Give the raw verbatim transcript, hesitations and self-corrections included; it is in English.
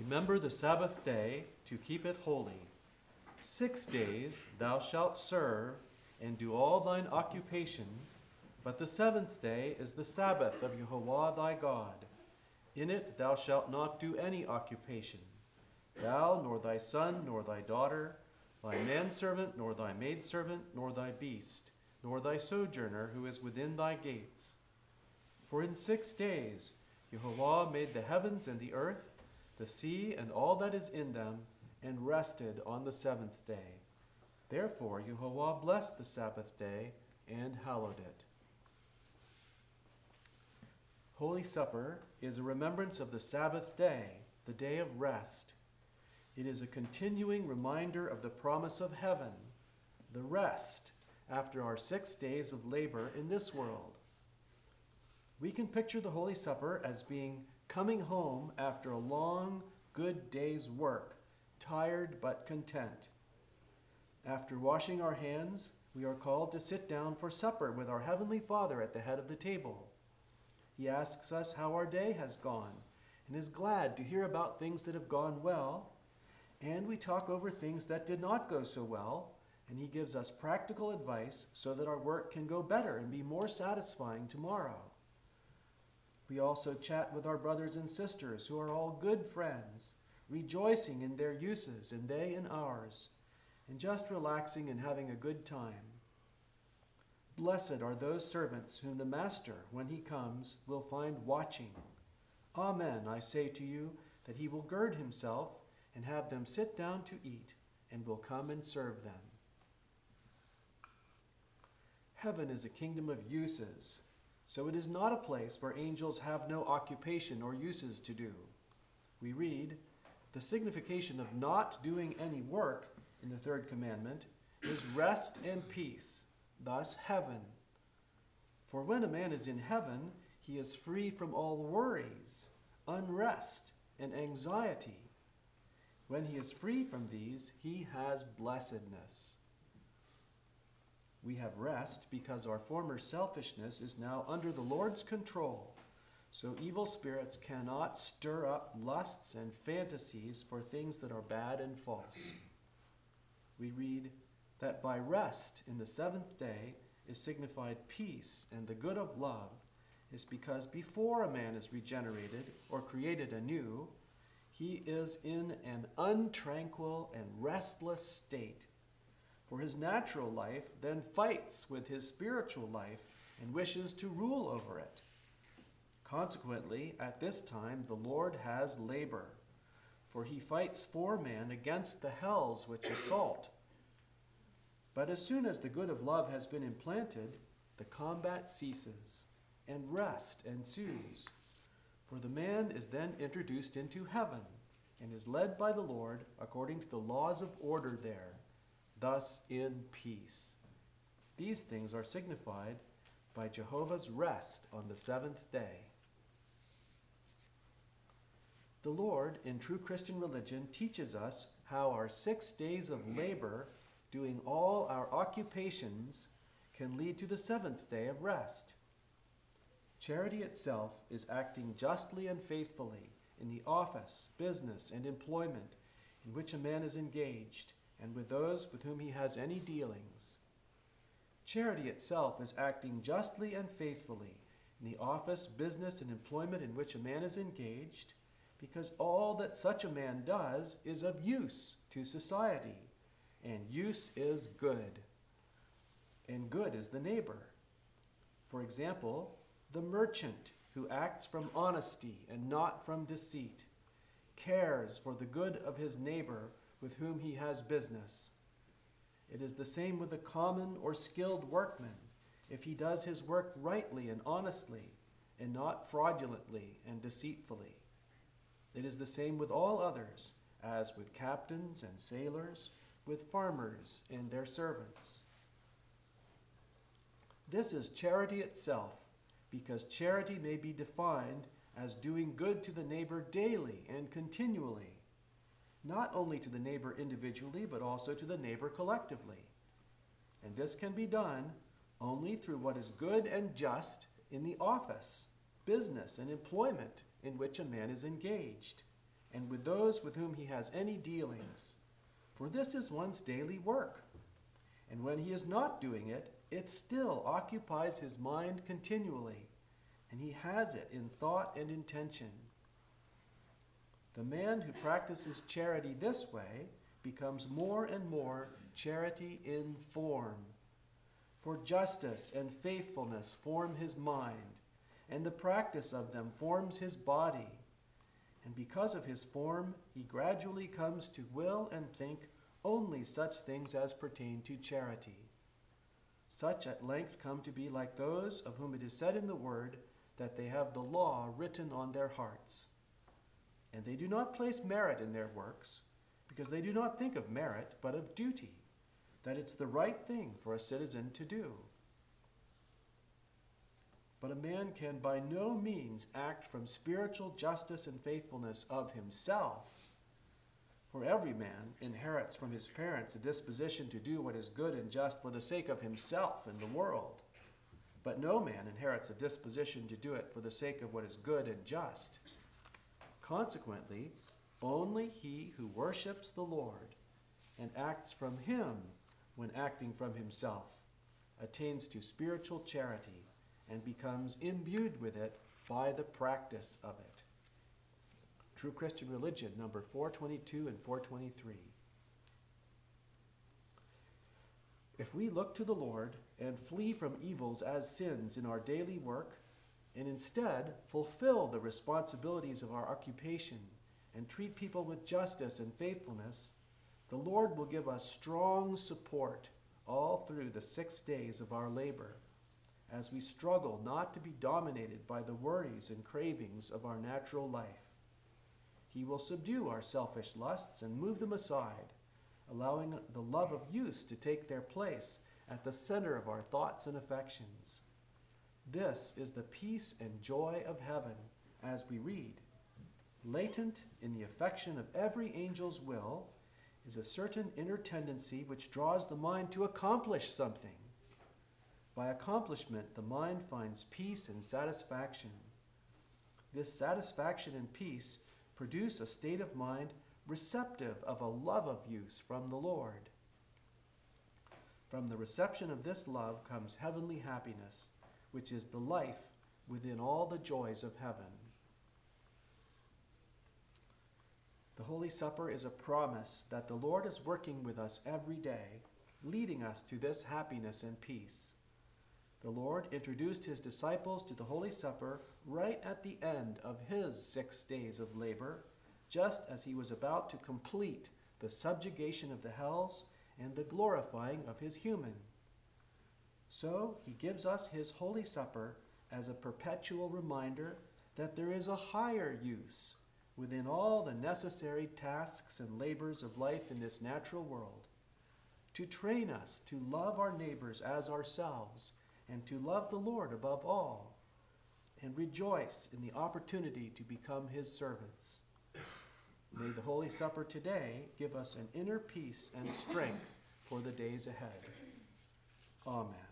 Remember the Sabbath day to keep it holy. Six days thou shalt serve and do all thine occupation, but the seventh day is the Sabbath of Jehovah thy God. In it thou shalt not do any occupation, thou, nor thy son, nor thy daughter, thy manservant, nor thy maidservant, nor thy beast, nor thy sojourner who is within thy gates. For in six days Jehovah made the heavens and the earth, the sea and all that is in them, and rested on the seventh day. Therefore Jehovah blessed the Sabbath day and hallowed it. Holy Supper is a remembrance of the Sabbath day, the day of rest. It is a continuing reminder of the promise of heaven, the rest after our six days of labor in this world. We can picture the Holy Supper as being coming home after a long, good day's work, tired but content. After washing our hands, we are called to sit down for supper with our Heavenly Father at the head of the table. He asks us how our day has gone and is glad to hear about things that have gone well, and we talk over things that did not go so well, and He gives us practical advice so that our work can go better and be more satisfying tomorrow. We also chat with our brothers and sisters who are all good friends, rejoicing in their uses and they in ours, and just relaxing and having a good time. Blessed are those servants whom the Master, when He comes, will find watching. Amen, I say to you, that He will gird Himself and have them sit down to eat, and will come and serve them. Heaven is a kingdom of uses, so it is not a place where angels have no occupation or uses to do. We read, the signification of not doing any work in the third commandment is rest and peace, thus heaven. For when a man is in heaven, he is free from all worries, unrest, and anxiety. When he is free from these, he has blessedness. We have rest because our former selfishness is now under the Lord's control, so evil spirits cannot stir up lusts and fantasies for things that are bad and false. We read that by rest in the seventh day is signified peace and the good of love, is because before a man is regenerated or created anew, he is in an untranquil and restless state. For his natural life then fights with his spiritual life and wishes to rule over it. Consequently, at this time the Lord has labor, for he fights for man against the hells which assault. But as soon as the good of love has been implanted, the combat ceases, and rest ensues. For the man is then introduced into heaven, and is led by the Lord according to the laws of order there, thus in peace. These things are signified by Jehovah's rest on the seventh day. The Lord, in true Christian religion, teaches us how our six days of labor, doing all our occupations, can lead to the seventh day of rest. Charity itself is acting justly and faithfully in the office, business, and employment in which a man is engaged, and with those with whom he has any dealings. Charity itself is acting justly and faithfully in the office, business, and employment in which a man is engaged, because all that such a man does is of use to society, and use is good. And good is the neighbor. For example, the merchant who acts from honesty and not from deceit, cares for the good of his neighbor with whom he has business. It is the same with a common or skilled workman, if he does his work rightly and honestly, and not fraudulently and deceitfully. It is the same with all others, as with captains and sailors, with farmers and their servants. This is charity itself, because charity may be defined as doing good to the neighbor daily and continually, not only to the neighbor individually, but also to the neighbor collectively. And this can be done only through what is good and just in the office, business, and employment in which a man is engaged, and with those with whom he has any dealings, for this is one's daily work. And when he is not doing it, it still occupies his mind continually, and he has it in thought and intention. The man who practices charity this way becomes more and more charity in form. For justice and faithfulness form his mind, and the practice of them forms his body. And because of his form, he gradually comes to will and think only such things as pertain to charity. Such at length come to be like those of whom it is said in the word that they have the law written on their hearts. And they do not place merit in their works, because they do not think of merit, but of duty, that it's the right thing for a citizen to do. But a man can by no means act from spiritual justice and faithfulness of himself. For every man inherits from his parents a disposition to do what is good and just for the sake of himself and the world. But no man inherits a disposition to do it for the sake of what is good and just. Consequently, only he who worships the Lord and acts from him when acting from himself attains to spiritual charity and becomes imbued with it by the practice of it. True Christian Religion, number four twenty-two and four twenty-three. If we look to the Lord and flee from evils as sins in our daily work, and instead fulfill the responsibilities of our occupation and treat people with justice and faithfulness, the Lord will give us strong support all through the six days of our labor, as we struggle not to be dominated by the worries and cravings of our natural life. He will subdue our selfish lusts and move them aside, allowing the love of use to take their place at the center of our thoughts and affections. This is the peace and joy of heaven, as we read. Latent in the affection of every angel's will is a certain inner tendency which draws the mind to accomplish something. By accomplishment, the mind finds peace and satisfaction. This satisfaction and peace produce a state of mind receptive of a love of use from the Lord. From the reception of this love comes heavenly happiness, which is the life within all the joys of heaven. The Holy Supper is a promise that the Lord is working with us every day, leading us to this happiness and peace. The Lord introduced his disciples to the Holy Supper right at the end of his six days of labor, just as he was about to complete the subjugation of the hells and the glorifying of his human. So he gives us his Holy Supper as a perpetual reminder that there is a higher use within all the necessary tasks and labors of life in this natural world, to train us to love our neighbors as ourselves and to love the Lord above all, and rejoice in the opportunity to become his servants. May the Holy Supper today give us an inner peace and strength for the days ahead. Amen.